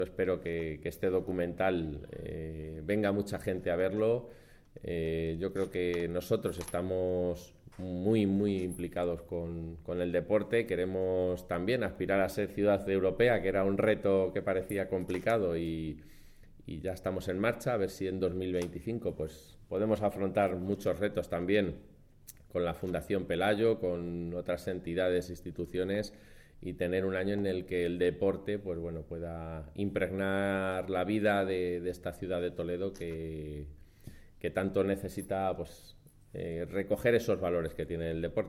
Espero que este documental venga mucha gente a verlo. Yo creo que nosotros estamos muy implicados con el deporte. Queremos también aspirar a ser ciudad europea, que era un reto que parecía complicado y ya estamos en marcha. A ver si en 2025 pues, podemos afrontar muchos retos también con la Fundación Pelayo, con otras entidades, instituciones, y tener un año en el que el deporte pues bueno, pueda impregnar la vida de esta ciudad de Toledo que tanto necesita pues, recoger esos valores que tiene el deporte.